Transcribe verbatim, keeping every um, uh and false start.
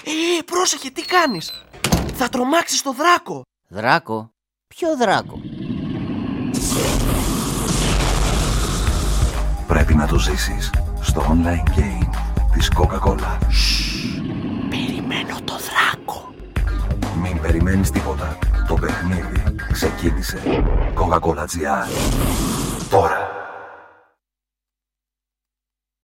Ε, πρόσεχε, τι κάνεις? Θα τρομάξεις το δράκο. Δράκο? Ποιο δράκο? Πρέπει να το ζήσεις στο online game της Coca-Cola. Περιμένω το δράκο. Μην περιμένεις τίποτα. Το παιχνίδι ξεκίνησε. Coca-Cola τζι αρ. Τώρα.